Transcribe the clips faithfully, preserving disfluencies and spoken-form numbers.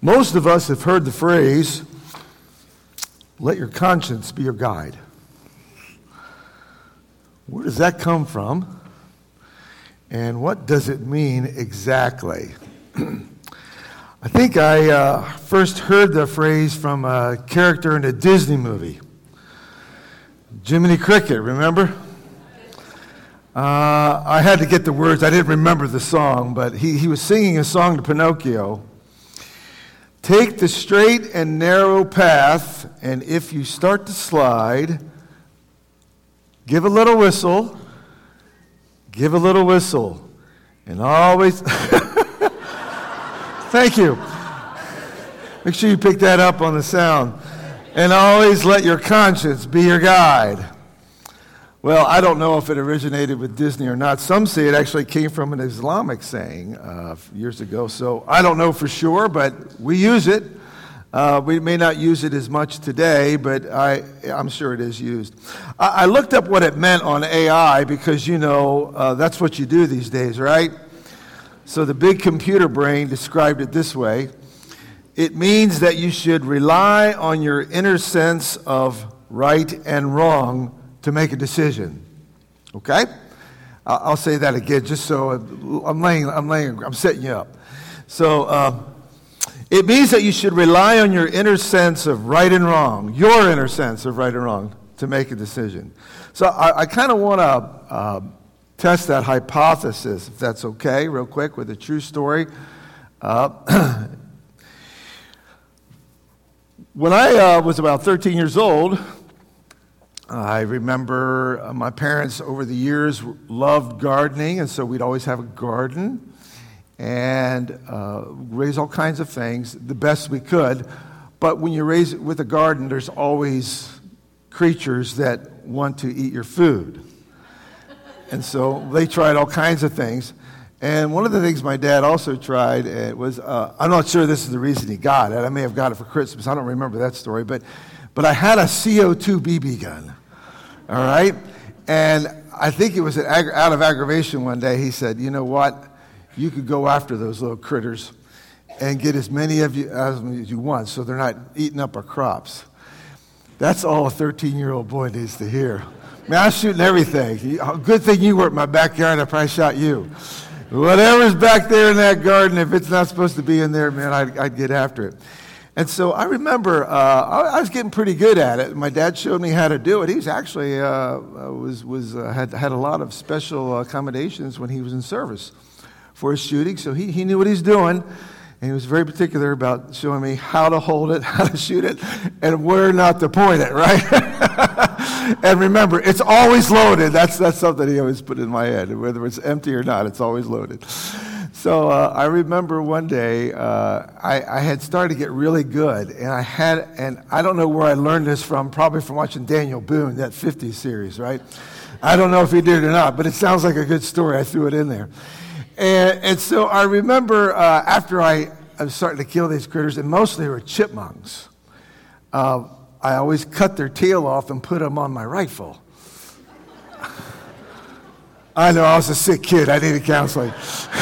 Most of us have heard the phrase, let your conscience be your guide. Where does that come from? And what does it mean exactly? I think I uh, first heard the phrase from a character in a Disney movie. Jiminy Cricket, remember? Uh, I had to get the words. I didn't remember the song, but he, he was singing a song to Pinocchio. Take the straight and narrow path, and if you start to slide, give a little whistle, give a little whistle, and always... Thank you. Make sure you pick that up on the sound. And always let your conscience be your guide. Well, I don't know if it originated with Disney or not. Some say it actually came from an Islamic saying uh, years ago. So I don't know for sure, but we use it. Uh, we may not use it as much today, but I, I'm sure it is used. I, I looked up what it meant on A I because, you know, uh, that's what you do these days, right? So the big computer brain described it this way. It means that you should rely on your inner sense of right and wrong to make a decision. Okay? I'll say that again, just so I'm laying, I'm laying, I'm setting you up. So uh, it means that you should rely on your inner sense of right and wrong, your inner sense of right and wrong, to make a decision. So I, I kind of want to uh, test that hypothesis, if that's okay, real quick, with a true story. Uh, when I uh, was about thirteen years old, I remember my parents over the years loved gardening, and so we'd always have a garden and uh, raise all kinds of things the best we could. But when you raise it with a garden, there's always creatures that want to eat your food. And so they tried all kinds of things. And one of the things my dad also tried uh, was, uh, I'm not sure this is the reason he got it. I may have got it for Christmas. I don't remember that story. But, but I had a C O two B B gun. All right? And I think it was an ag- out of aggravation one day. He said, you know what? You could go after those little critters and get as many of you as you want so they're not eating up our crops. That's all a thirteen-year-old boy needs to hear. Man, I was shooting everything. Good thing you were in my backyard. I probably shot you. Whatever's back there in that garden, if it's not supposed to be in there, man, I'd, I'd get after it. And so I remember uh, I, I was getting pretty good at it. My dad showed me how to do it. He was actually uh, was was uh, had had a lot of special accommodations when he was in service for his shooting. So he he knew what he's doing, and he was very particular about showing me how to hold it, how to shoot it, and where not to point it. Right. And remember, it's always loaded. That's that's something he always put in my head. Whether it's empty or not, it's always loaded. So uh, I remember one day uh, I, I had started to get really good, and I had, and I don't know where I learned this from. Probably from watching Daniel Boone, that fifties series, right? I don't know if he did it or not, but it sounds like a good story. I threw it in there, and and so I remember uh, after I, I was starting to kill these critters, and mostly they were chipmunks. Uh, I always cut their tail off and put them on my rifle. I know, I was a sick kid. I needed counseling.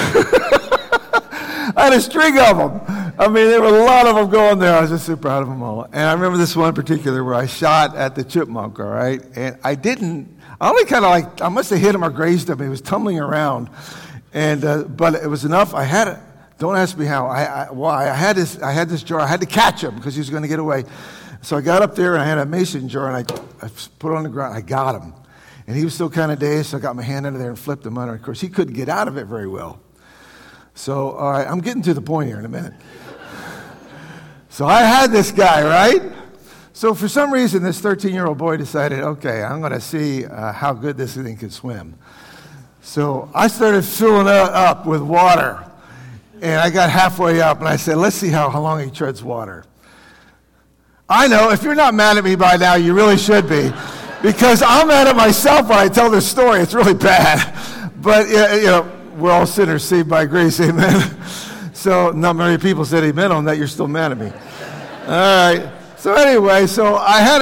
I had a string of them. I mean, there were a lot of them going there. I was just super proud of them all. And I remember this one in particular where I shot at the chipmunk, all right? And I didn't, I only kind of like, I must have hit him or grazed him. He was tumbling around. And, uh, but it was enough. I had it. Don't ask me how. I, I, why? I had this, I had this jar. I had to catch him because he was going to get away. So I got up there and I had a mason jar and I, I put it on the ground. I got him. And he was still kind of dazed, so I got my hand under there and flipped him under. Of course, he couldn't get out of it very well. So, all right, I'm getting to the point here in a minute. So I had this guy, right? So for some reason, this thirteen-year-old boy decided, okay, I'm going to see uh, how good this thing can swim. So I started filling it up with water. And I got halfway up, and I said, let's see how, how long he treads water. I know, if you're not mad at me by now, you really should be. Because I'm mad at myself when I tell this story. It's really bad. But, you know, we're all sinners saved by grace, amen? So not many people said amen on that. You're still mad at me. All right. So anyway, so I had...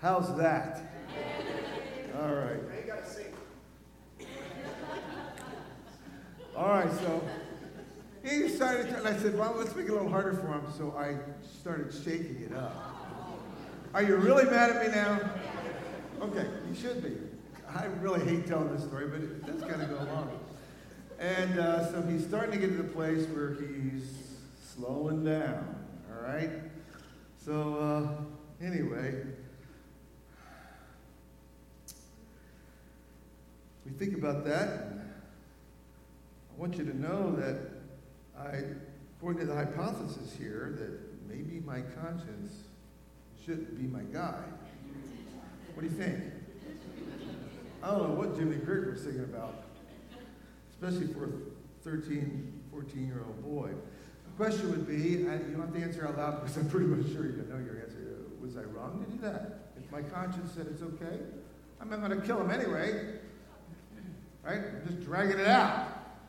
How's that? All right. All right, so he started, and I said, well, let's make it a little harder for him. So I started shaking it up. Are you really mad at me now? Okay, you should be. I really hate telling this story, but it does kind of go along. And uh, so he's starting to get to the place where he's slowing down, all right? So uh, anyway, we think about that. I want you to know that I, according to the hypothesis here, that maybe my conscience shouldn't be my guide. What do you think? I don't know what Jimmy Crick was thinking about, especially for a thirteen, fourteen-year-old boy. The question would be, you don't have to answer out loud because I'm pretty much sure you don't know your answer. Was I wrong to do that? If my conscience said it's okay, I'm not going to kill him anyway. Right? I'm just dragging it out.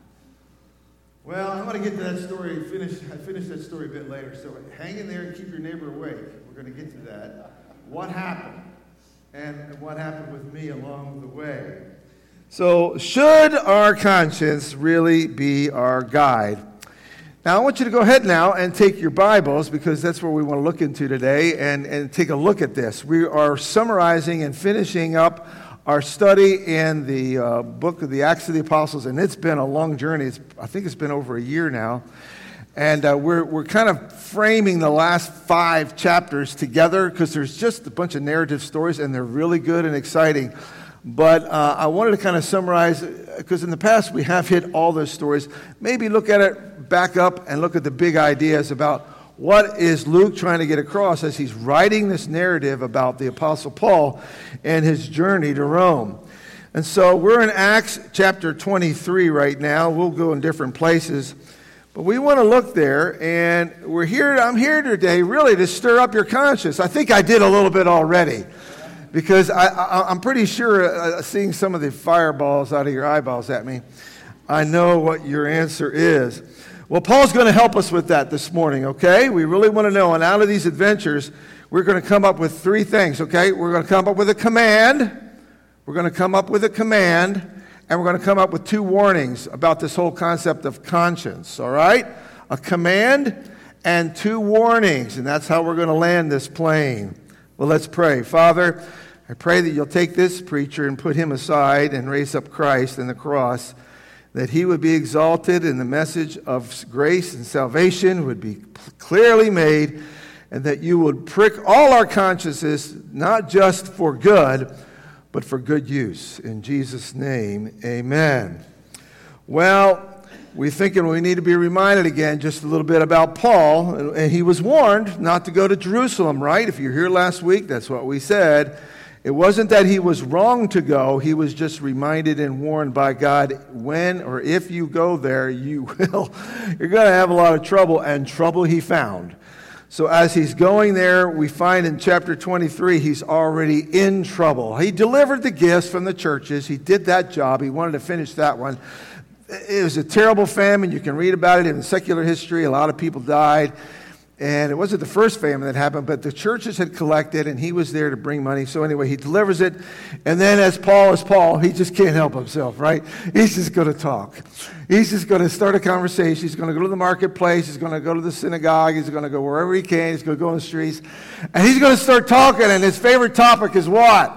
Well, I'm going to get to that story. Finish, I finished that story a bit later. So hang in there and keep your neighbor awake. We're going to get to that. What happened? And what happened with me along the way. So, should our conscience really be our guide? Now, I want you to go ahead now and take your Bibles, because that's where we want to look into today, and, and take a look at this. We are summarizing and finishing up our study in the uh, book of the Acts of the Apostles, and it's been a long journey. It's, I think it's been over a year now. And uh, we're we're kind of framing the last five chapters together because there's just a bunch of narrative stories, and they're really good and exciting. But uh, I wanted to kind of summarize, because in the past we have hit all those stories. Maybe look at it, back up, and look at the big ideas about what is Luke trying to get across as he's writing this narrative about the Apostle Paul and his journey to Rome. And so we're in Acts chapter twenty-three right now. We'll go in different places. But we want to look there, and we're here. I'm here today really to stir up your conscience. I think I did a little bit already, because I, I, I'm pretty sure uh, seeing some of the fireballs out of your eyeballs at me, I know what your answer is. Well, Paul's going to help us with that this morning, okay? We really want to know, and out of these adventures, we're going to come up with three things, okay? We're going to come up with a command. We're going to come up with a command. And we're going to come up with two warnings about this whole concept of conscience, all right? A command and two warnings, and that's how we're going to land this plane. Well, let's pray. Father, I pray that you'll take this preacher and put him aside and raise up Christ in the cross, that he would be exalted and the message of grace and salvation would be clearly made, and that you would prick all our consciences, not just for good, but for good use. In Jesus' name, amen. Well, we're thinking we need to be reminded again just a little bit about Paul. And he was warned not to go to Jerusalem, right? If you're here last week, that's what we said. It wasn't that he was wrong to go. He was just reminded and warned by God, when or if you go there, you will. You're going to have a lot of trouble, and trouble he found. So as he's going there, we find in chapter twenty-three, he's already in trouble. He delivered the gifts from the churches. He did that job. He wanted to finish that one. It was a terrible famine. You can read about it in secular history. A lot of people died. And it wasn't the first famine that happened, but the churches had collected, and he was there to bring money. So anyway, he delivers it. And then as Paul is Paul, he just can't help himself, right? He's just going to talk. He's just going to start a conversation. He's going to go to the marketplace. He's going to go to the synagogue. He's going to go wherever he can. He's going to go in the streets. And he's going to start talking, and his favorite topic is what?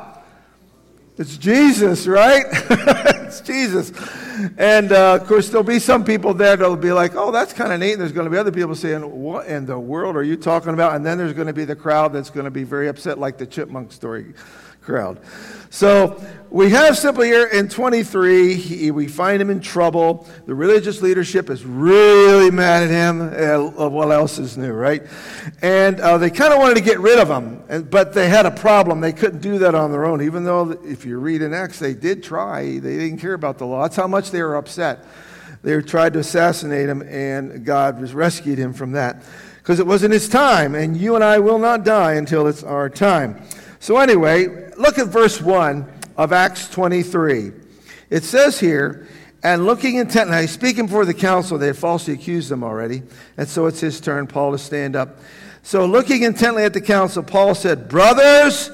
It's Jesus, right? It's Jesus. And, uh, of course, there'll be some people there that'll be like, oh, that's kind of neat. And there's going to be other people saying, what in the world are you talking about? And then there's going to be the crowd that's going to be very upset, like the chipmunk story crowd. So we have simply here in twenty-three, he, we find him in trouble. The religious leadership is really mad at him. Uh, what else is new, right? And uh, they kind of wanted to get rid of him, and, but they had a problem. They couldn't do that on their own, even though if you read in Acts, they did try. They didn't care about the law. That's how much they were upset. They tried to assassinate him, and God was rescued him from that, because it wasn't his time, and you and I will not die until it's our time. So anyway, look at verse one of Acts twenty-three. It says here, and looking intently, now he's speaking before the council. They had falsely accused him already. And so it's his turn, Paul, to stand up. So looking intently at the council, Paul said, brothers,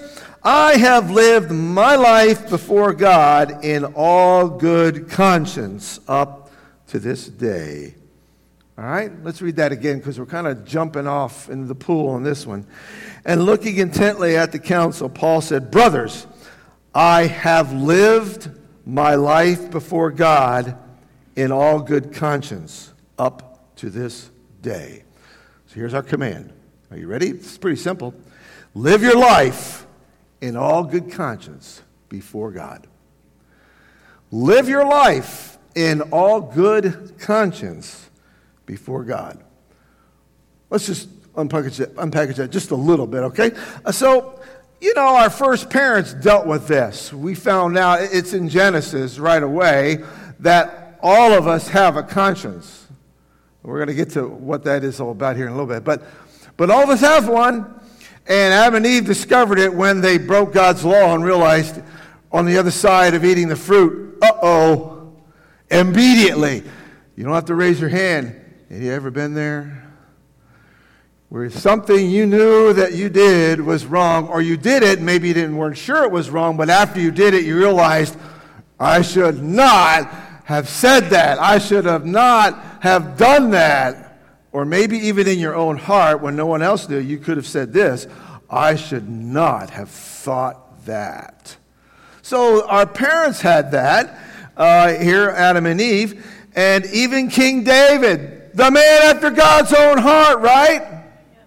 I have lived my life before God in all good conscience up to this day. All right, let's read that again because we're kind of jumping off into the pool on this one. And looking intently at the council, Paul said, brothers, I have lived my life before God in all good conscience up to this day. So here's our command. Are you ready? It's pretty simple. Live your life in all good conscience before God. Live your life in all good conscience before God. Let's just unpackage that, unpackage that just a little bit, okay? Uh, so, you know, our first parents dealt with this. We found out, it's in Genesis right away, that all of us have a conscience. We're going to get to what that is all about here in a little bit. But, but all of us have one, and Adam and Eve discovered it when they broke God's law and realized on the other side of eating the fruit, uh-oh, immediately. You don't have to raise your hand. Have you ever been there? Where something you knew that you did was wrong, or you did it, maybe you didn't weren't sure it was wrong, but after you did it, you realized, I should not have said that. I should have not have done that. Or maybe even in your own heart, when no one else knew, you could have said this, I should not have thought that. So our parents had that, uh, here, Adam and Eve, and even King David, the man after God's own heart, right?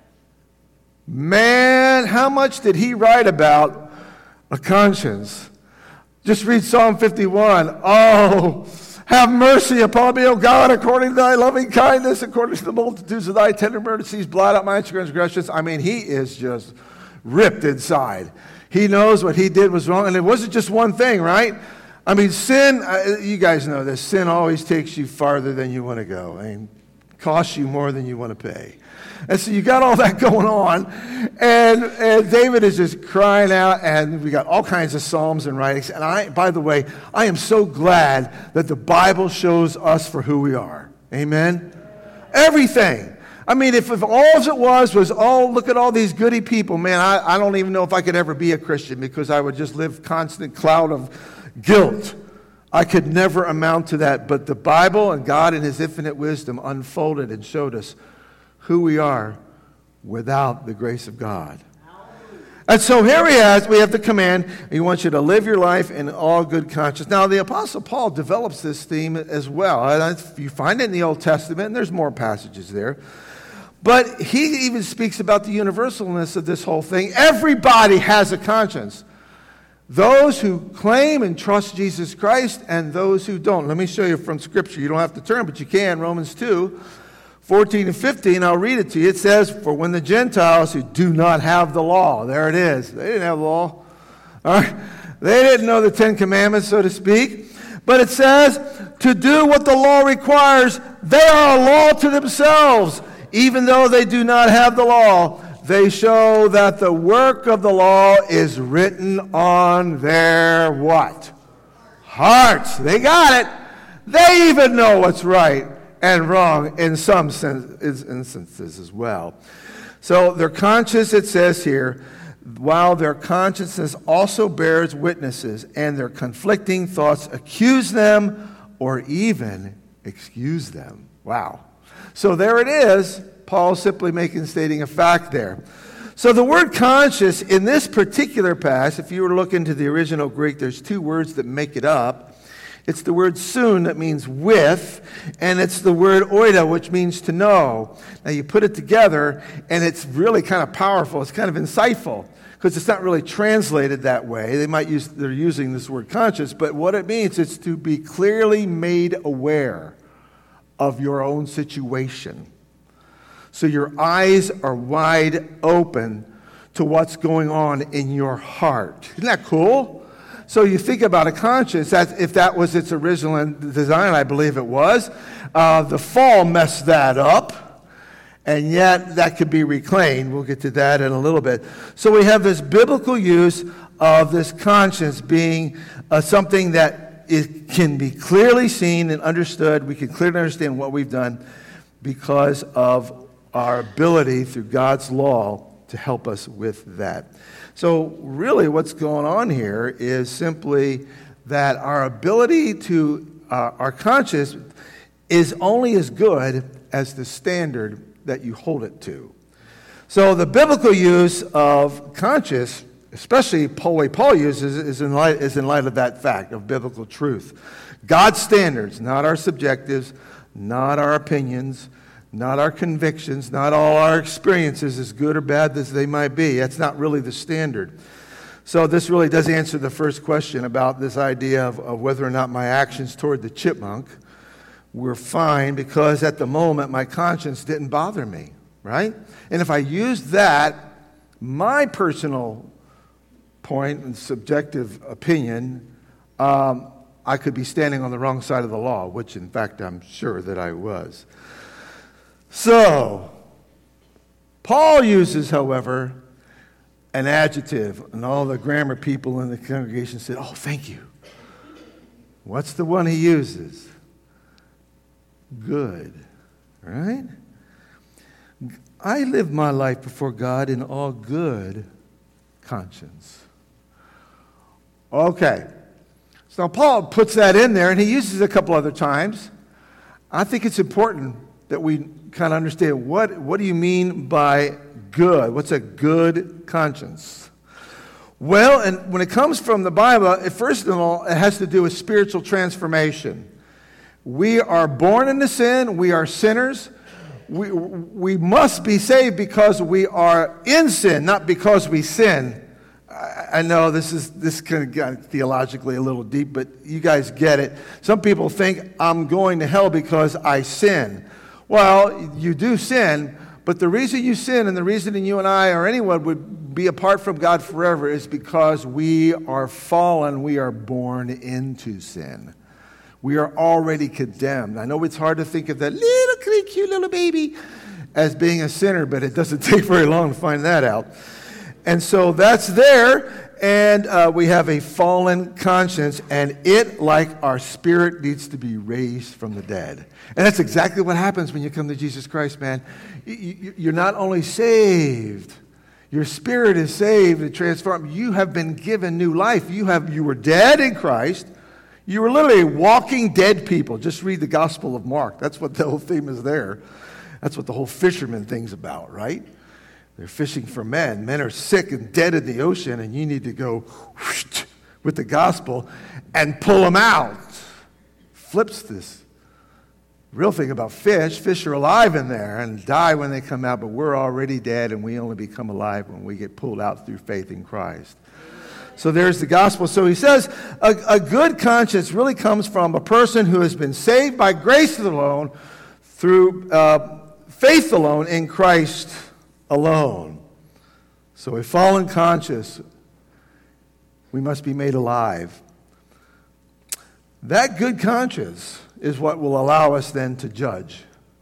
Man, how much did he write about a conscience? Just read Psalm fifty-one. Oh, have mercy upon me, O God, according to thy loving kindness, according to the multitudes of thy tender mercies, blot out my transgressions. I mean, he is just ripped inside. He knows what he did was wrong, and it wasn't just one thing, right? I mean, sin, uh, you guys know this, sin always takes you farther than you want to go. I mean, costs you more than you want to pay. And so you got all that going on, and, and David is just crying out, and we got all kinds of psalms and writings. And I, by the way, I am so glad that the Bible shows us for who we are. Amen? Everything. I mean, if, if all it was was, oh, look at all these goody people, man, I, I don't even know if I could ever be a Christian because I would just live constant cloud of guilt. I could never amount to that. But the Bible and God in his infinite wisdom unfolded and showed us who we are without the grace of God. And so here he has, we have the command, he wants you to live your life in all good conscience. Now the Apostle Paul develops this theme as well. And you find it in the Old Testament, and there's more passages there. But he even speaks about the universalness of this whole thing. Everybody has a conscience. Those who claim and trust Jesus Christ and those who don't. Let me show you from Scripture. You don't have to turn, but you can. Romans two, fourteen and fifteen, I'll read it to you. It says, for when the Gentiles who do not have the law, there it is. They didn't have law. All right? They didn't know the Ten Commandments, so to speak. But it says, to do what the law requires, they are a law to themselves. Even though they do not have the law, they show that the work of the law is written on their what? Hearts. They got it. They even know what's right and wrong in some sense, instances as well. So their conscience, it says here, while their consciousness also bears witnesses, and their conflicting thoughts accuse them or even excuse them. Wow. So there it is. Paul simply making stating a fact there. So the word conscious in this particular passage, if you were to look into the original Greek, there's two words that make it up. It's the word soon, that means with, and it's the word oida, which means to know. Now you put it together, and it's really kind of powerful. It's kind of insightful, because it's not really translated that way. They might use, they're using this word conscious, but what it means is to be clearly made aware of your own situation. So your eyes are wide open to what's going on in your heart. Isn't that cool? So you think about a conscience, that if that was its original design, I believe it was, uh, the fall messed that up, and yet that could be reclaimed. We'll get to that in a little bit. So we have this biblical use of this conscience being uh, something that is, can be clearly seen and understood. We can clearly understand what we've done because of our ability through God's law to help us with that. So really what's going on here is simply that our ability to, uh, our conscience is only as good as the standard that you hold it to. So the biblical use of conscience, especially the way Paul uses it, is in light, is in light of that fact of biblical truth. God's standards, not our subjectives, not our opinions, not our convictions, not all our experiences, as good or bad as they might be. That's not really the standard. So this really does answer the first question about this idea of, of whether or not my actions toward the chipmunk were fine, because at the moment my conscience didn't bother me, right? And if I used that, my personal point and subjective opinion, um, I could be standing on the wrong side of the law, which in fact I'm sure that I was. So, Paul uses, however, an adjective, and all the grammar people in the congregation said, oh, thank you. What's the one he uses? Good, right? I live my life before God in all good conscience. Okay. So Paul puts that in there, and he uses it a couple other times. I think it's important that we kind of understand what, what do you mean by good? What's a good conscience? Well, and when it comes from the Bible, it, first of all, it has to do with spiritual transformation. We are born into sin. We are sinners. We, we must be saved because we are in sin, not because we sin. I know this is this kind of got theologically a little deep, but you guys get it. Some people think I'm going to hell because I sin. Well, you do sin, but the reason you sin and the reason you and I or anyone would be apart from God forever is because we are fallen. We are born into sin. We are already condemned. I know it's hard to think of that little cute little baby as being a sinner, but it doesn't take very long to find that out. And so that's there, and uh, we have a fallen conscience, and it, like our spirit, needs to be raised from the dead. And that's exactly what happens when you come to Jesus Christ, man. You're not only saved, your spirit is saved and transformed. You have been given new life. You have you were dead in Christ. You were literally walking dead people. Just read the Gospel of Mark. That's what the whole theme is there. That's what the whole fisherman thing's about, right? They're fishing for men. Men are sick and dead in the ocean, and you need to go whoosh, with the gospel and pull them out. Flips this real thing about fish. Fish are alive in there and die when they come out, but we're already dead, and we only become alive when we get pulled out through faith in Christ. So there's the gospel. So he says a, a good conscience really comes from a person who has been saved by grace alone, through uh, faith alone in Christ alone. So a fallen conscience, we must be made alive. That good conscience is what will allow us then to judge.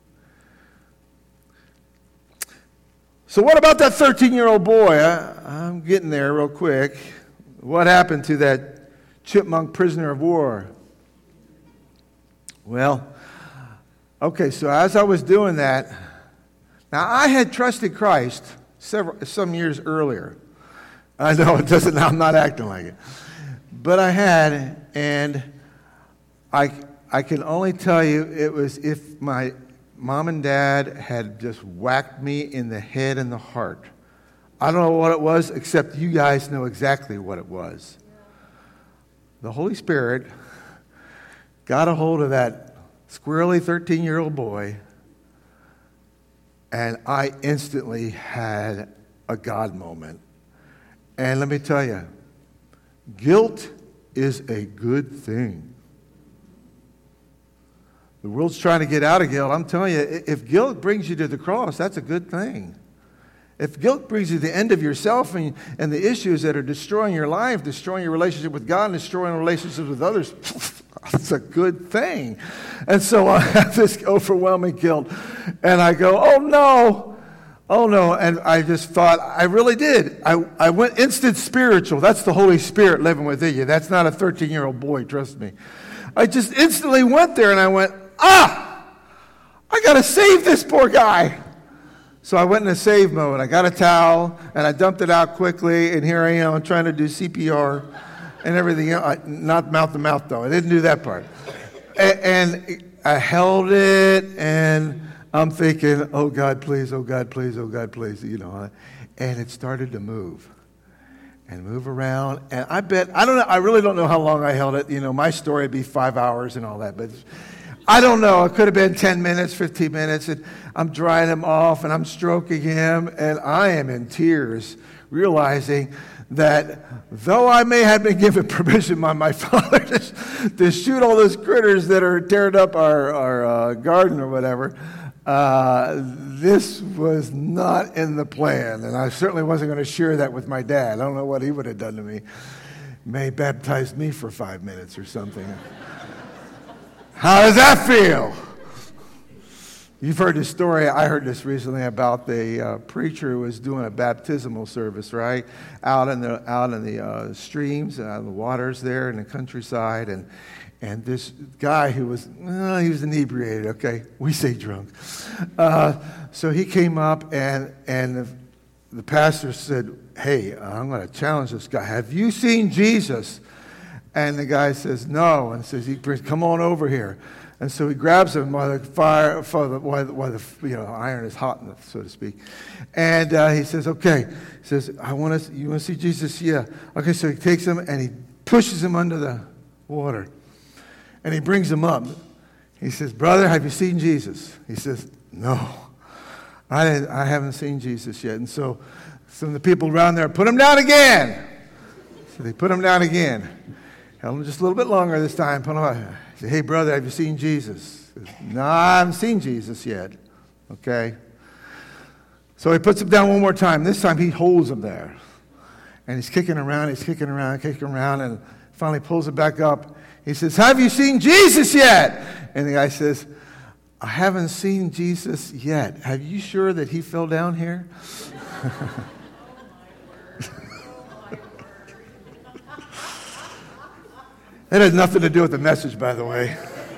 So what about that thirteen-year-old boy? I, I'm getting there real quick. What happened to that chipmunk prisoner of war? Well, okay, so as I was doing that, now, I had trusted Christ several some years earlier. I know it doesn't. I'm not acting like it, but I had, and I I can only tell you it was if my mom and dad had just whacked me in the head and the heart. I don't know what it was, except you guys know exactly what it was. The Holy Spirit got a hold of that squirrely thirteen-year-old boy. And I instantly had a God moment. And let me tell you, guilt is a good thing. The world's trying to get out of guilt. I'm telling you, if guilt brings you to the cross, that's a good thing. If guilt brings you to the end of yourself and, and the issues that are destroying your life, destroying your relationship with God, and destroying relationships with others, it's a good thing. And so I have this overwhelming guilt. And I go, oh no, oh no. And I just thought, I really did. I, I went instant spiritual. That's the Holy Spirit living within you. That's not a thirteen-year-old boy, trust me. I just instantly went there and I went, ah, I got to save this poor guy. So I went into save mode. I got a towel, and I dumped it out quickly, and here I am trying to do C P R and everything else. Not mouth-to-mouth, though. I didn't do that part. And I held it, and I'm thinking, oh, God, please, oh, God, please, oh, God, please, you know. And it started to move and move around. And I bet, I don't know, I really don't know how long I held it. You know, my story would be five hours and all that, but I don't know. It could have been ten minutes, fifteen minutes, and I'm drying him off, and I'm stroking him, and I am in tears, realizing that though I may have been given permission by my father to, to shoot all those critters that are tearing up our, our uh, garden or whatever, uh, this was not in the plan, and I certainly wasn't going to share that with my dad. I don't know what he would have done to me. May have baptized me for five minutes or something. How does that feel? You've heard this story. I heard this recently about the uh, preacher who was doing a baptismal service, right? Out in the out in the uh, streams and out in the waters there in the countryside, and and this guy who was uh, he was inebriated. Okay, we say drunk. Uh, so he came up and and the, the pastor said, "Hey, I'm going to challenge this guy. Have you seen Jesus?" And the guy says, no, and says, he brings, come on over here. And so he grabs him while the fire, while the, while the you know, iron is hot, so to speak. And uh, he says, okay. He says, I want to, you want to see Jesus? Yeah. Okay, so he takes him and he pushes him under the water. And he brings him up. He says, brother, have you seen Jesus? He says, no, I, didn't, I haven't seen Jesus yet. And so some of the people around there, put him down again. So they put him down again. Held him just a little bit longer this time. Put him up. I said, hey, brother, have you seen Jesus? He says, no, I haven't seen Jesus yet. Okay. So he puts him down one more time. This time he holds him there. And he's kicking around, he's kicking around, kicking around, and finally pulls him back up. He says, have you seen Jesus yet? And the guy says, I haven't seen Jesus yet. Are you sure that he fell down here? It has nothing to do with the message, by the way.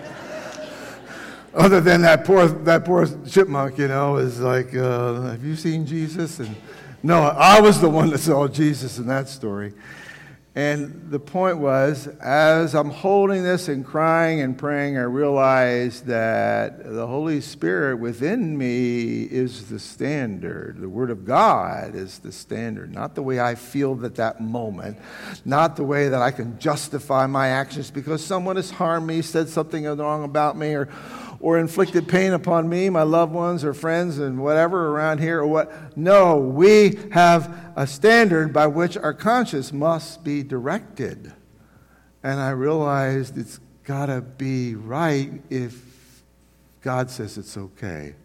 Other than that poor that poor chipmunk, you know, is like, uh, have you seen Jesus? And no, I was the one that saw Jesus in that story. And the point was, as I'm holding this and crying and praying, I realized that the Holy Spirit within me is the standard. The Word of God is the standard, not the way I feel at that moment, not the way that I can justify my actions because someone has harmed me, said something wrong about me, or or inflicted pain upon me, my loved ones or friends and whatever around here or what. No, we have a standard by which our conscience must be directed. And I realized it's got to be right if God says it's okay.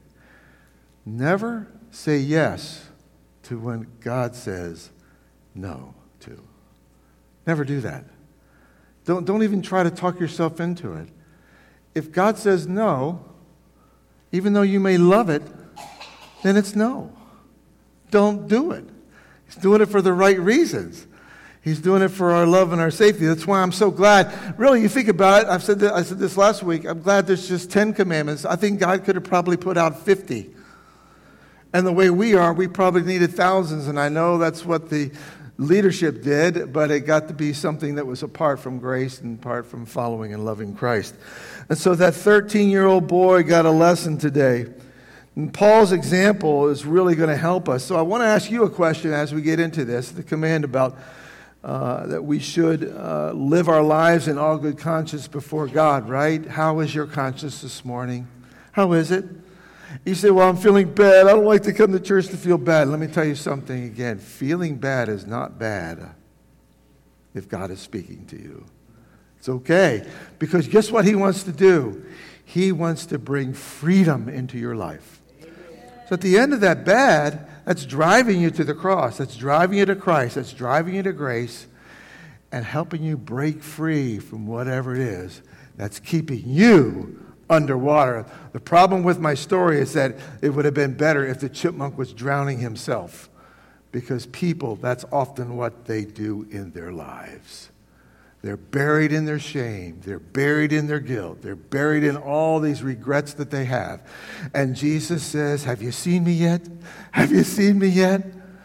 Never say yes to when God says no to. Never do that. Don't, don't even try to talk yourself into it. If God says no, even though you may love it, then it's no. Don't do it. He's doing it for the right reasons. He's doing it for our love and our safety. That's why I'm so glad. Really, you think about it. I've said that, I said this last week. I'm glad there's just ten commandments. I think God could have probably put out fifty. And the way we are, we probably needed thousands. And I know that's what the leadership did, but it got to be something that was apart from grace and apart from following and loving Christ. And so that thirteen-year-old boy got a lesson today. And Paul's example is really going to help us. So I want to ask you a question as we get into this, the command about uh, that we should uh, live our lives in all good conscience before God, right? How is your conscience this morning? How is it? You say, well, I'm feeling bad. I don't like to come to church to feel bad. Let me tell you something again. Feeling bad is not bad if God is speaking to you. It's okay. Because guess what he wants to do? He wants to bring freedom into your life. So at the end of that bad, that's driving you to the cross. That's driving you to Christ. That's driving you to grace and helping you break free from whatever it is that's keeping you underwater. The problem with my story is that it would have been better if the chipmunk was drowning himself, because people, that's often what they do in their lives. They're buried in their shame. They're buried in their guilt. They're buried in all these regrets that they have. And Jesus says, have you seen me yet? Have you seen me yet?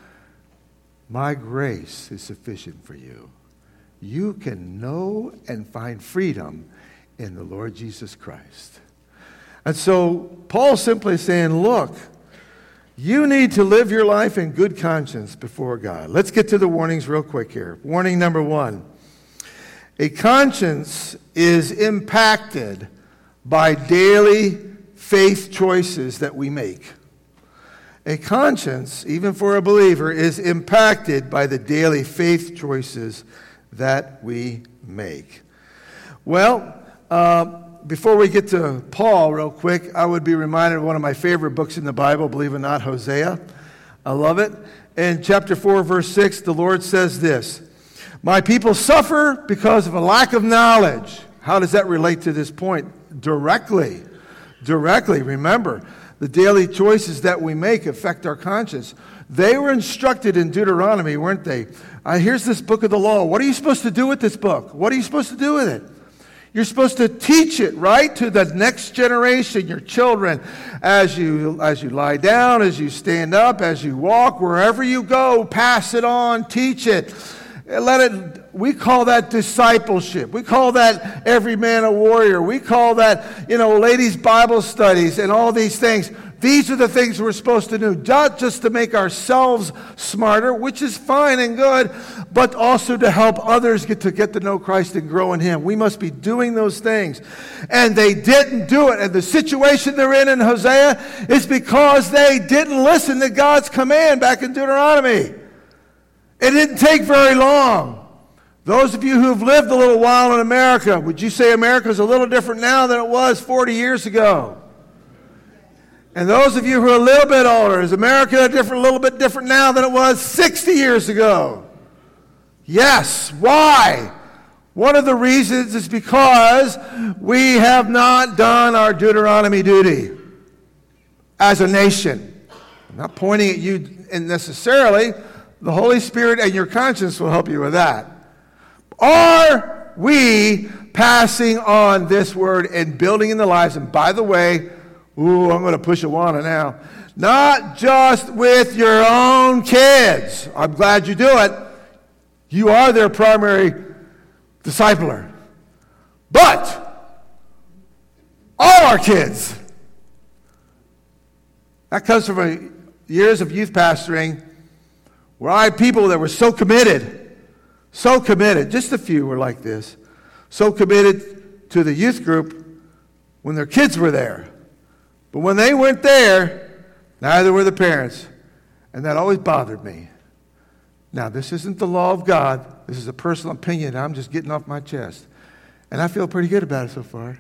My grace is sufficient for you. You can know and find freedom in the Lord Jesus Christ. And so Paul's simply saying, look, you need to live your life in good conscience before God. Let's get to the warnings real quick here. Warning number one. A conscience is impacted by daily faith choices that we make. A conscience, even for a believer, is impacted by the daily faith choices that we make. Well, uh, before we get to Paul real quick, I would be reminded of one of my favorite books in the Bible, believe it or not, Hosea. I love it. In chapter four, verse six, the Lord says this, my people suffer because of a lack of knowledge. How does that relate to this point? Directly. Directly. Remember, the daily choices that we make affect our conscience. They were instructed in Deuteronomy, weren't they? Uh, here's this book of the law. What are you supposed to do with this book? What are you supposed to do with it? You're supposed to teach it, right, to the next generation, your children, as you as you lie down, as you stand up, as you walk, wherever you go, pass it on, teach it. Let it. We call that discipleship. We call that every man a warrior. We call that, you know, ladies' Bible studies and all these things. These are the things we're supposed to do, not just to make ourselves smarter, which is fine and good, but also to help others get to get to know Christ and grow in Him. We must be doing those things. And they didn't do it. And the situation they're in in Hosea is because they didn't listen to God's command back in Deuteronomy. It didn't take very long. Those of you who've lived a little while in America, would you say America's a little different now than it was forty years ago? And those of you who are a little bit older, is America a different, little bit different now than it was sixty years ago? Yes. Why? One of the reasons is because we have not done our Deuteronomy duty as a nation. I'm not pointing at you necessarily. The Holy Spirit and your conscience will help you with that. Are we passing on this word and building in the lives? And by the way, ooh, I'm going to push Awana now. Not just with your own kids. I'm glad you do it. You are their primary discipler. But all our kids. That comes from a, years of youth pastoring where I had people that were so committed, so committed, just a few were like this, so committed to the youth group when their kids were there. But when they weren't there, neither were the parents. And that always bothered me. Now, this isn't the law of God. This is a personal opinion. I'm just getting off my chest. And I feel pretty good about it so far.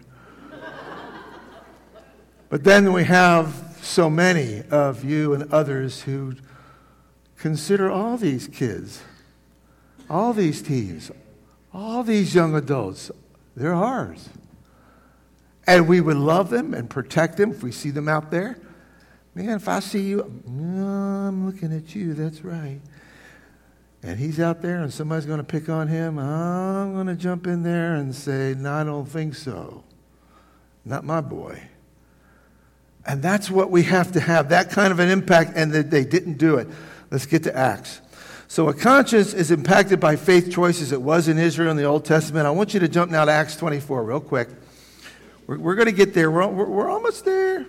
But then we have so many of you and others who consider all these kids, all these teens, all these young adults, they're ours. And we would love them and protect them if we see them out there. Man, if I see you, no, I'm looking at you, that's right. And he's out there and somebody's going to pick on him, I'm going to jump in there and say, no, I don't think so. Not my boy. And that's what we have to have, that kind of an impact, and that they didn't do it. Let's get to Acts. So a conscience is impacted by faith choices. It was in Israel in the Old Testament. I want you to jump now to Acts twenty-four real quick. We're, we're going to get there. We're, we're, we're almost there.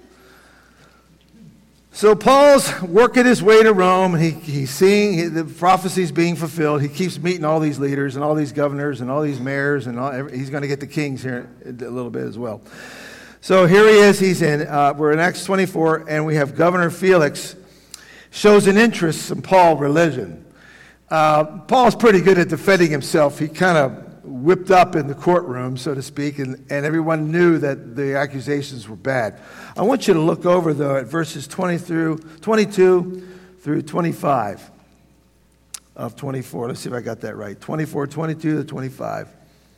So Paul's working his way to Rome. He, he's seeing the prophecies being fulfilled. He keeps meeting all these leaders and all these governors and all these mayors. and all, He's going to get the kings here a little bit as well. So here he is. He's in. Uh, we're in Acts twenty-four, and we have Governor Felix shows an interest in Paul's religion. Uh, Paul's pretty good at defending himself. He kind of whipped up in the courtroom, so to speak, and, and everyone knew that the accusations were bad. I want you to look over, though, at verses twenty through twenty-two through twenty-five of twenty-four. Let's see if I got that right. twenty-four, twenty-two to twenty-five.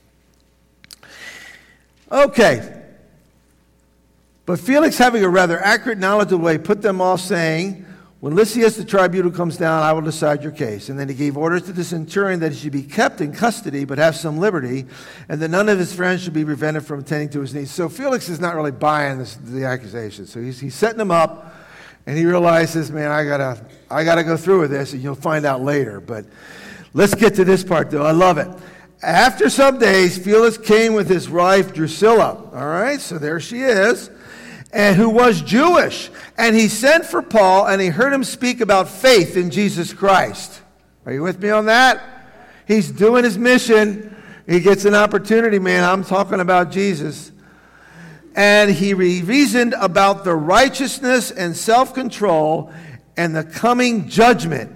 Okay. But Felix, having a rather accurate knowledge of the way, put them all, saying, When Lysias the tribunal comes down, I will decide your case. And then he gave orders to the centurion that he should be kept in custody, but have some liberty, and that none of his friends should be prevented from attending to his needs. So Felix is not really buying this, the accusation. So he's, he's setting him up, and he realizes, man, I gotta, I gotta go through with this, and you'll find out later. But let's get to this part, though. I love it. After some days, Felix came with his wife Drusilla. All right, so there she is. And who was Jewish. And he sent for Paul, and he heard him speak about faith in Jesus Christ. Are you with me on that? He's doing his mission. He gets an opportunity, man. I'm talking about Jesus. And he reasoned about the righteousness and self-control and the coming judgment.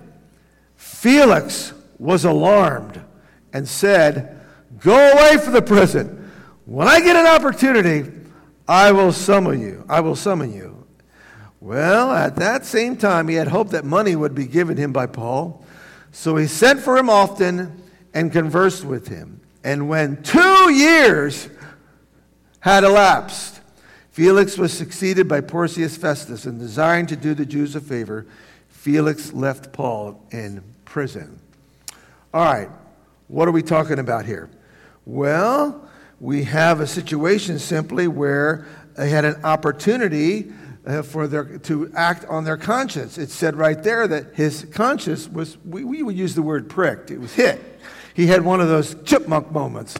Felix was alarmed and said, "Go away from the prison. When I get an opportunity, I will summon you. I will summon you." Well, at that same time, he had hoped that money would be given him by Paul. So he sent for him often and conversed with him. And when two years had elapsed, Felix was succeeded by Porcius Festus, and desiring to do the Jews a favor, Felix left Paul in prison. All right, what are we talking about here? Well, we have a situation simply where they had an opportunity uh, for their to act on their conscience. It said right there that his conscience was, we, we would use the word pricked. It was hit. He had one of those chipmunk moments.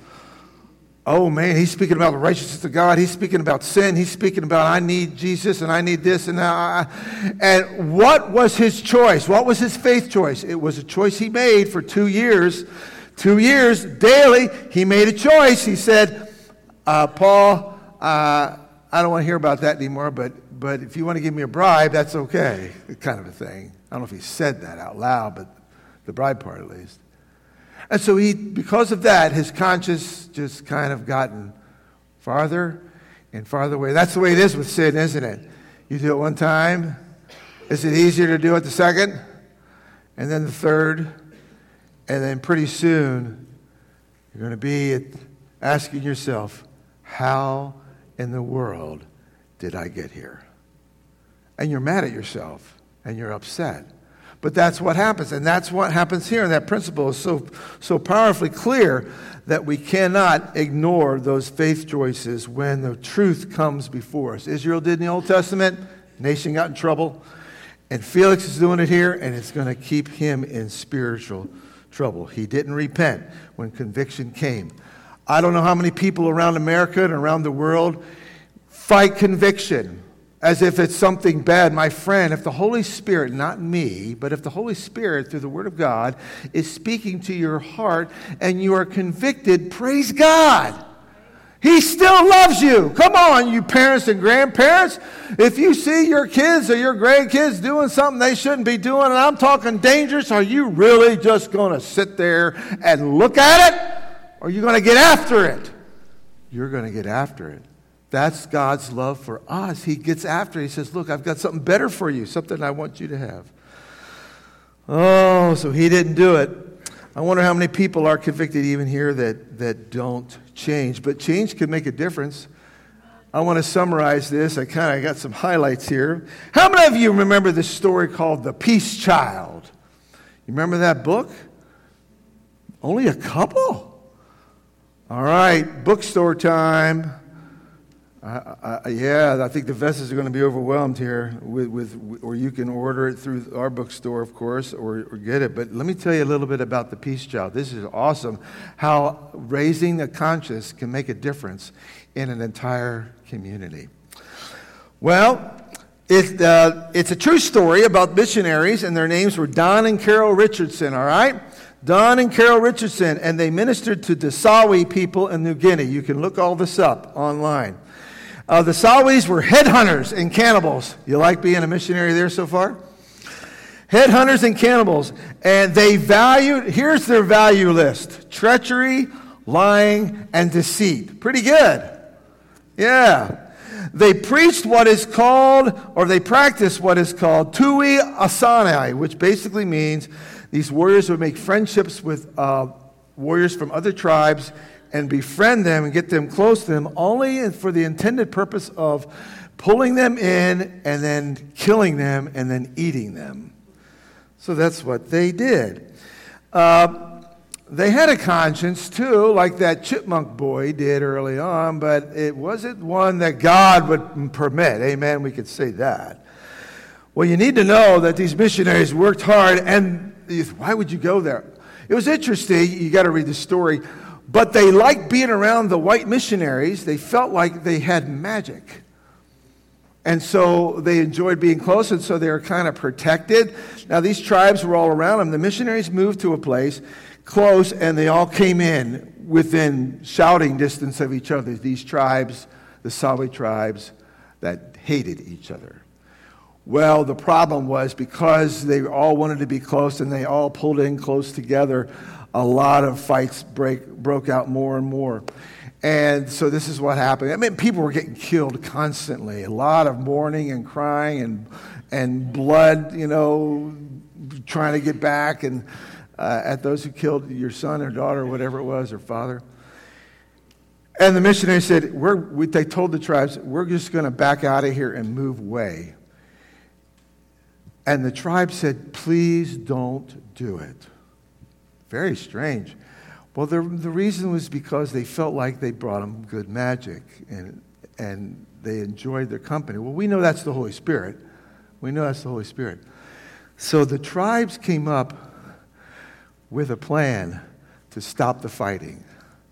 Oh, man, he's speaking about the righteousness of God. He's speaking about sin. He's speaking about, I need Jesus and I need this. And I, and what was his choice? What was his faith choice? It was a choice he made for two years. Two years, daily, he made a choice. He said, uh, Paul, uh, I don't want to hear about that anymore, but, but if you want to give me a bribe, that's okay, kind of a thing. I don't know if he said that out loud, but the bribe part at least. And so he, because of that, his conscience just kind of gotten farther and farther away. That's the way it is with sin, isn't it? You do it one time. Is it easier to do it the second? And then the third? And then pretty soon, you're going to be asking yourself, how in the world did I get here? And you're mad at yourself, and you're upset. But that's what happens, and that's what happens here. And that principle is so, so powerfully clear that we cannot ignore those faith choices when the truth comes before us. Israel did in the Old Testament, nation got in trouble, and Felix is doing it here, and it's going to keep him in spiritual trouble. He didn't repent when conviction came. I don't know how many people around America and around the world fight conviction as if it's something bad. My friend, if the Holy Spirit, not me, but if the Holy Spirit through the Word of God is speaking to your heart and you are convicted, praise God. He still loves you. Come on, you parents and grandparents. If you see your kids or your grandkids doing something they shouldn't be doing, and I'm talking dangerous, are you really just going to sit there and look at it? Or are you going to get after it? You're going to get after it. That's God's love for us. He gets after it. He says, look, I've got something better for you, something I want you to have. Oh, so he didn't do it. I wonder how many people are convicted even here that, that don't change. But change can make a difference. I want to summarize this. I kind of got some highlights here. How many of you remember this story called The Peace Child? You remember that book? Only a couple? All right, bookstore time. Uh, uh, yeah, I think the Vestas are going to be overwhelmed here with, with, or you can order it through our bookstore, of course, or, or get it. But let me tell you a little bit about the Peace Child. This is awesome, how raising a conscience can make a difference in an entire community. Well, it, uh, it's a true story about missionaries, and their names were Don and Carol Richardson, all right? Don and Carol Richardson, and they ministered to the Sawi people in New Guinea. You can look all this up online. Uh, the Sawis were headhunters and cannibals. You like being a missionary there so far? Headhunters and cannibals. And they valued, here's their value list: treachery, lying, and deceit. Pretty good. Yeah. They preached what is called, or they practiced what is called Tui Asanai, which basically means these warriors would make friendships with uh, warriors from other tribes and befriend them and get them close to them only for the intended purpose of pulling them in and then killing them and then eating them. So that's what they did. Uh, they had a conscience too, like that chipmunk boy did early on, but it wasn't one that God would permit. Amen, we could say that. Well, you need to know that these missionaries worked hard, and why would you go there? It was interesting. You got to read the story. But they liked being around the white missionaries. They felt like they had magic. And so they enjoyed being close, and so they were kind of protected. Now, these tribes were all around them. The missionaries moved to a place close, and they all came in within shouting distance of each other. These tribes, the Sawi tribes, that hated each other. Well, the problem was because they all wanted to be close and they all pulled in close together, a lot of fights break, broke out more and more. And so this is what happened. I mean, people were getting killed constantly. A lot of mourning and crying and and blood, you know, trying to get back and uh, at those who killed your son or daughter or whatever it was, or father. And the missionary said, we're, we, they told the tribes, we're just going to back out of here and move away. And the tribe said, please don't do it. Very strange. Well, the, the reason was because they felt like they brought them good magic and, and they enjoyed their company. Well, we know that's the Holy Spirit. We know that's the Holy Spirit. So the tribes came up with a plan to stop the fighting.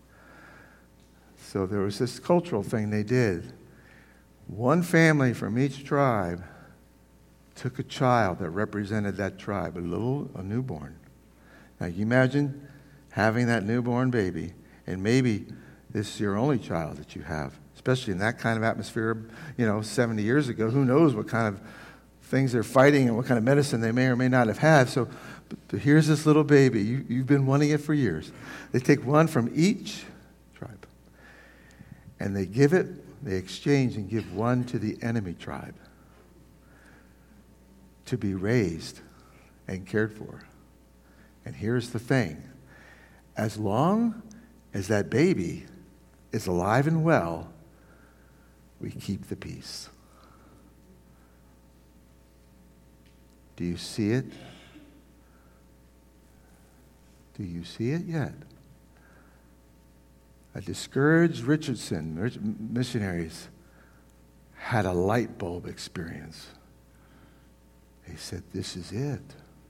So there was this cultural thing they did. One family from each tribe took a child that represented that tribe, a little, a newborn. Now, you imagine having that newborn baby, and maybe this is your only child that you have, especially in that kind of atmosphere, you know, seventy years ago. Who knows what kind of things they're fighting and what kind of medicine they may or may not have had. So but here's this little baby. You, you've been wanting it for years. They take one from each tribe, and they give it, they exchange and give one to the enemy tribe to be raised and cared for. And here's the thing. As long as that baby is alive and well, we keep the peace. Do you see it? Do you see it yet? A discouraged Richardson missionaries had a light bulb experience. They said, this is it.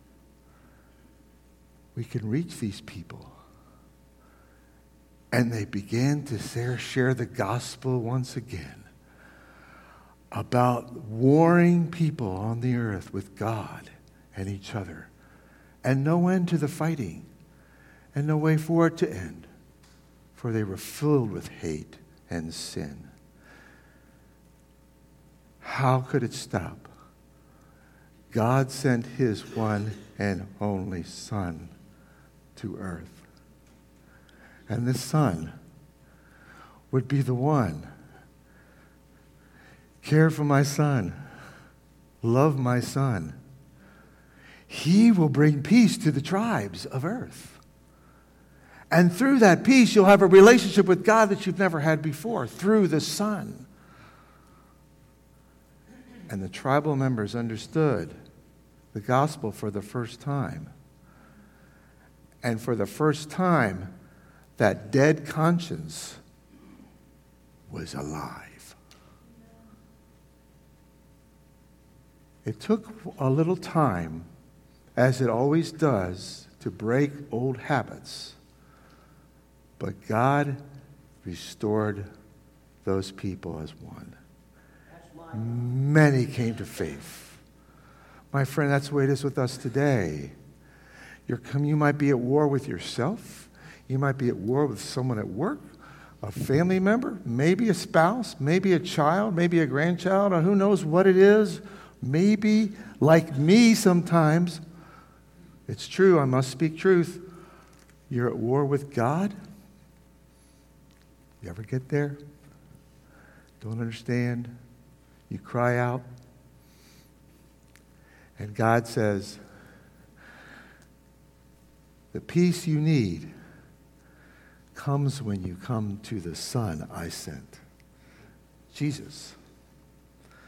We can reach these people. And they began to share the gospel once again about warring people on the earth with God and each other. And no end to the fighting. And no way for it to end. For they were filled with hate and sin. How could it stop? God sent his one and only Son to earth. And this Son would be the one. Care for my son. Love my son. He will bring peace to the tribes of earth. And through that peace, you'll have a relationship with God that you've never had before, through the Son. And the tribal members understood the gospel for the first time. And for the first time, that dead conscience was alive. It took a little time, as it always does, to break old habits. But God restored those people as one. Many came to faith. My friend, that's the way it is with us today. You're, you might be at war with yourself. You might be at war with someone at work, a family member, maybe a spouse, maybe a child, maybe a grandchild, or who knows what it is. Maybe, like me sometimes, it's true, I must speak truth. You're at war with God. You ever get there? Don't understand? You cry out. And God says, the peace you need comes when you come to the Son I sent, Jesus.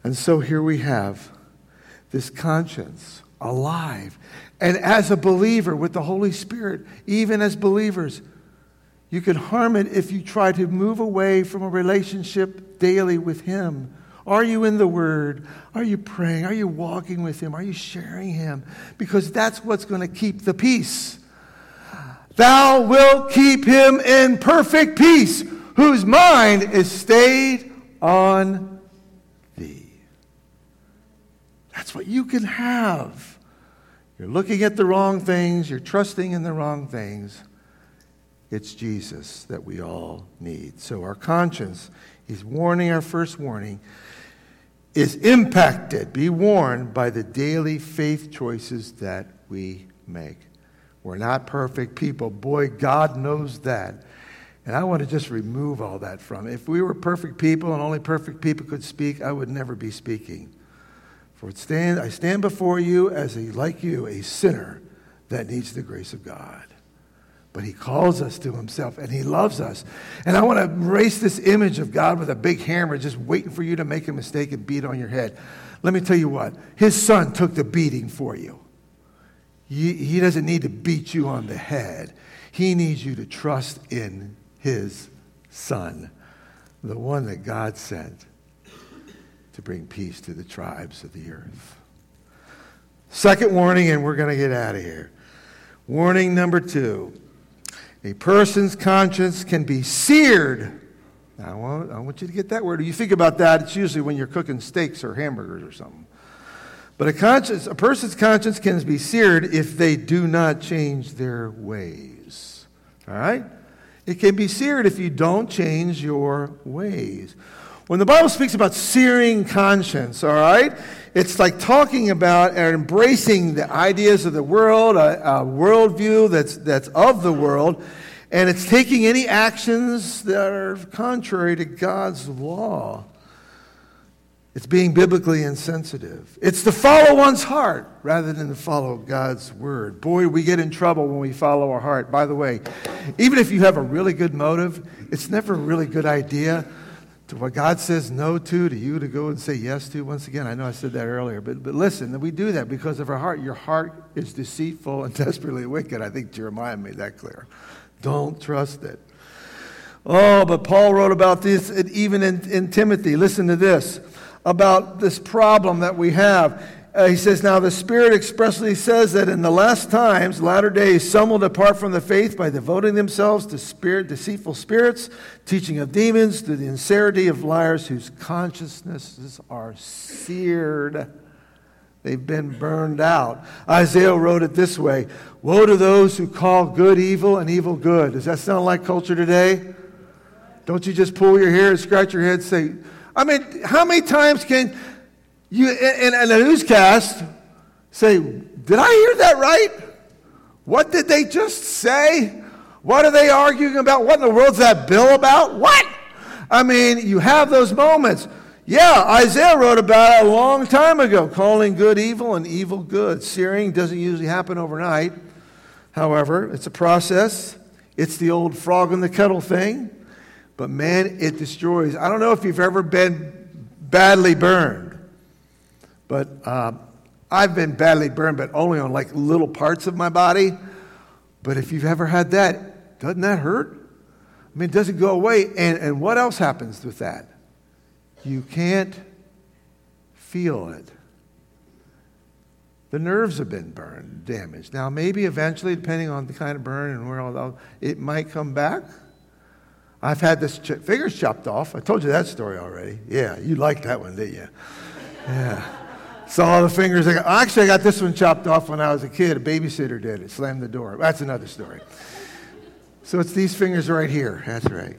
And so here we have this conscience alive. And as a believer with the Holy Spirit, even as believers, you can harm it if you try to move away from a relationship daily with Him. Are you in the Word? Are you praying? Are you walking with Him? Are you sharing Him? Because that's what's going to keep the peace. Thou wilt keep him in perfect peace, whose mind is stayed on Thee. That's what you can have. You're looking at the wrong things. You're trusting in the wrong things. It's Jesus that we all need. So our conscience, He's warning, our first warning, is impacted, be warned by the daily faith choices that we make. We're not perfect people. Boy, God knows that. And I want to just remove all that from it. If we were perfect people and only perfect people could speak, I would never be speaking. For it stand, I stand before you as a, like you, a sinner that needs the grace of God. But He calls us to Himself, and He loves us. And I want to erase this image of God with a big hammer just waiting for you to make a mistake and beat on your head. Let me tell you what. His Son took the beating for you. He, he doesn't need to beat you on the head. He needs you to trust in His Son, the one that God sent to bring peace to the tribes of the earth. Second warning, and we're going to get out of here. Warning number two. A person's conscience can be seared. Now, I want, I want you to get that word. When you think about that, it's usually when you're cooking steaks or hamburgers or something. But a conscience, a person's conscience can be seared if they do not change their ways. All right? It can be seared if you don't change your ways. When the Bible speaks about searing conscience, all right, it's like talking about and embracing the ideas of the world, a, a worldview that's that's of the world, and it's taking any actions that are contrary to God's law. It's being biblically insensitive. It's to follow one's heart rather than to follow God's word. Boy, we get in trouble when we follow our heart. By the way, even if you have a really good motive, it's never a really good idea to what God says no to, to you to go and say yes to. Once again, I know I said that earlier, but, but listen, we do that because of our heart. Your heart is deceitful and desperately wicked. I think Jeremiah made that clear. Don't trust it. Oh, but Paul wrote about this even in, in Timothy. Listen to this. About this problem that we have. Uh, he says, now the Spirit expressly says that in the last times, latter days, some will depart from the faith by devoting themselves to spirit, deceitful spirits, teaching of demons, to the sincerity of liars whose consciences are seared. They've been burned out. Isaiah wrote it this way, woe to those who call good evil and evil good. Does that sound like culture today? Don't you just pull your hair and scratch your head and say, I mean, how many times can you, in, in a newscast, say, did I hear that right? What did they just say? What are they arguing about? What in the world's that bill about? What? I mean, you have those moments. Yeah, Isaiah wrote about it a long time ago, calling good evil and evil good. Searing doesn't usually happen overnight. However, it's a process. It's the old frog in the kettle thing. But man, it destroys. I don't know if you've ever been badly burned. But uh, I've been badly burned, but only on like little parts of my body. But if you've ever had that, doesn't that hurt? I mean, it doesn't go away. And, and what else happens with that? You can't feel it. The nerves have been burned, damaged. Now, maybe eventually, depending on the kind of burn and where all, it might come back. I've had this ch- fingers chopped off. I told you that story already. Yeah, you liked that one, didn't you? Yeah. Saw the fingers. I got, actually, I got this one chopped off when I was a kid. A babysitter did it. Slammed the door. That's another story. So it's these fingers right here. That's right.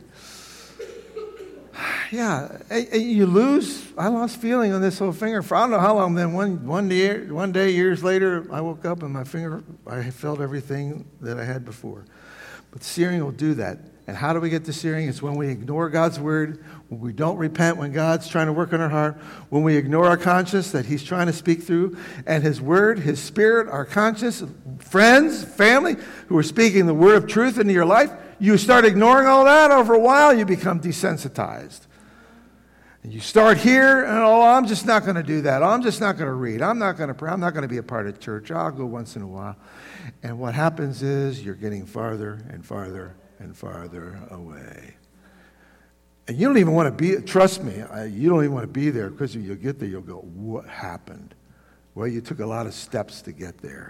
Yeah, and, and you lose. I lost feeling on this whole finger for I don't know how long. Then one one day, one day, years later, I woke up and my finger, I felt everything that I had before. But searing will do that. And how do we get to searing? It's when we ignore God's word, when we don't repent, when God's trying to work on our heart, when we ignore our conscience that He's trying to speak through, and His word, His Spirit, our conscience, friends, family who are speaking the word of truth into your life. You start ignoring all that. Over a while, you become desensitized. And you start here, and oh, I'm just not going to do that. Oh, I'm just not going to read. I'm not going to pray. I'm not going to be a part of church. I'll go once in a while. And what happens is you're getting farther and farther and farther away. And you don't even want to be, trust me, you don't even want to be there, because if you get there, you'll go, what happened? Well, you took a lot of steps to get there.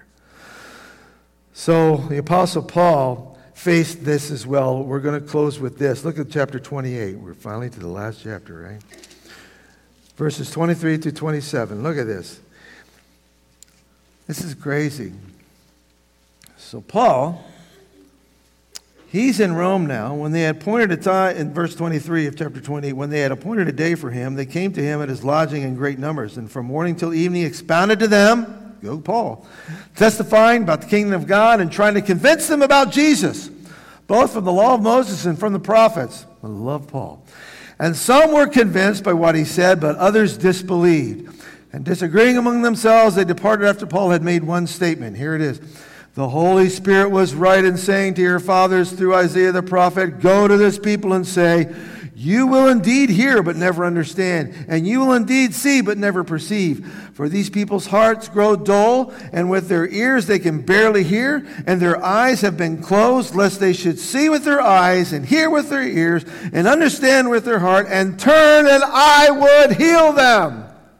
So the Apostle Paul faced this as well. We're going to close with this. Look at chapter twenty-eight. We're finally to the last chapter, right? Verses twenty-three to twenty-seven. Look at this. This is crazy. So Paul, he's in Rome now. When they had appointed a time, in verse twenty-three of chapter twenty-eight, when they had appointed a day for him, they came to him at his lodging in great numbers, and from morning till evening expounded to them, go Paul, testifying about the kingdom of God and trying to convince them about Jesus, both from the law of Moses and from the prophets. I love Paul. And some were convinced by what he said, but others disbelieved. And disagreeing among themselves, they departed after Paul had made one statement. Here it is. The Holy Spirit was right in saying to your fathers through Isaiah the prophet, go to this people and say, you will indeed hear but never understand, and you will indeed see but never perceive. For these people's hearts grow dull, and with their ears they can barely hear, and their eyes have been closed, lest they should see with their eyes, and hear with their ears, and understand with their heart, and turn, and I would heal them.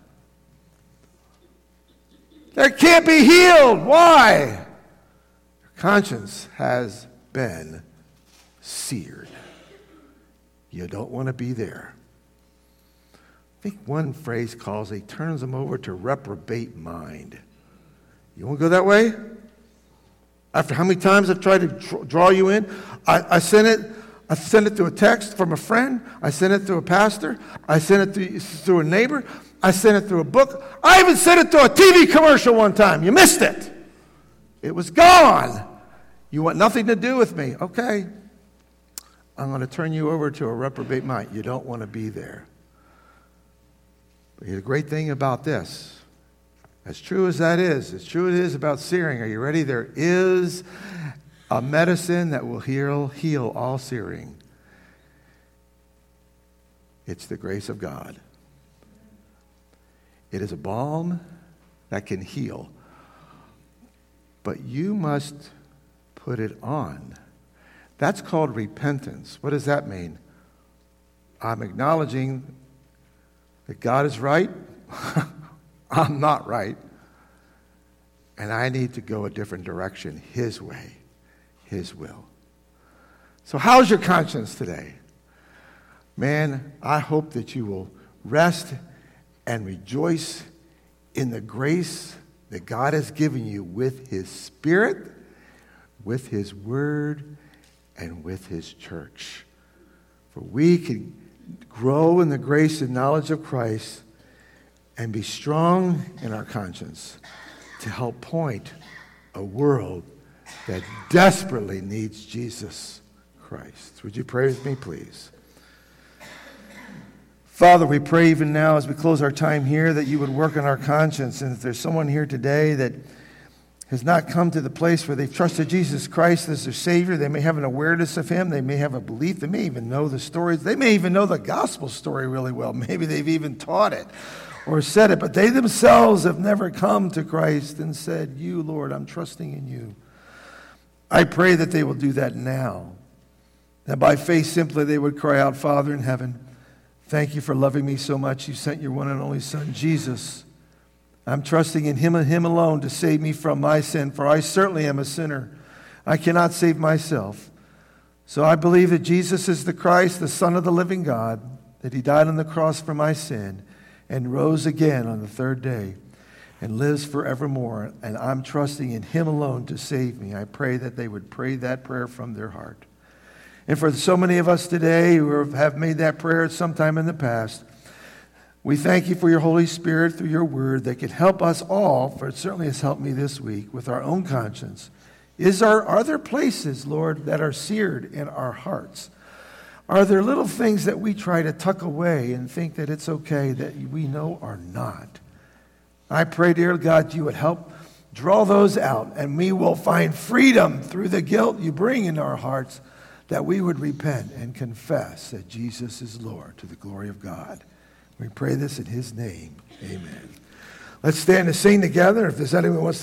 They can't be healed. Why? Their conscience has been seared. You don't want to be there. I think one phrase calls, he turns them over to reprobate mind. You want to go that way? After how many times I've tried to draw you in? I, I sent it I sent it through a text from a friend. I sent it through a pastor. I sent it through, through a neighbor. I sent it through a book. I even sent it through a T V commercial one time. You missed it. It was gone. You want nothing to do with me. Okay. I'm going to turn you over to a reprobate mind. You don't want to be there. But the great thing about this, as true as that is, as true it is about searing, are you ready? There is a medicine that will heal, heal all searing. It's the grace of God. It is a balm that can heal. But you must put it on. That's called repentance. What does that mean? I'm acknowledging that God is right. I'm not right. And I need to go a different direction, His way, His will. So how's your conscience today? Man, I hope that you will rest and rejoice in the grace that God has given you with His Spirit, with His Word, and with His church. For we can grow in the grace and knowledge of Christ and be strong in our conscience to help point a world that desperately needs Jesus Christ. Would you pray with me, please? Father, we pray even now as we close our time here that you would work on our conscience. And if there's someone here today that has not come to the place where they've trusted Jesus Christ as their Savior, they may have an awareness of Him, they may have a belief, they may even know the stories, they may even know the gospel story really well. Maybe they've even taught it or said it, but they themselves have never come to Christ and said, you, Lord, I'm trusting in you. I pray that they will do that now. That by faith simply they would cry out, Father in heaven, thank you for loving me so much. You sent your one and only Son, Jesus. I'm trusting in Him and Him alone to save me from my sin, for I certainly am a sinner. I cannot save myself. So I believe that Jesus is the Christ, the Son of the living God, that He died on the cross for my sin and rose again on the third day and lives forevermore. And I'm trusting in Him alone to save me. I pray that they would pray that prayer from their heart. And for so many of us today who have made that prayer at some time in the past, we thank you for your Holy Spirit through your word that can help us all, for it certainly has helped me this week, with our own conscience. Is there, are there places, Lord, that are seared in our hearts? Are there little things that we try to tuck away and think that it's okay that we know are not? I pray, dear God, you would help draw those out, and we will find freedom through the guilt you bring into our hearts, that we would repent and confess that Jesus is Lord to the glory of God. We pray this in his name. Amen. Let's stand and sing together. If there's anyone who wants to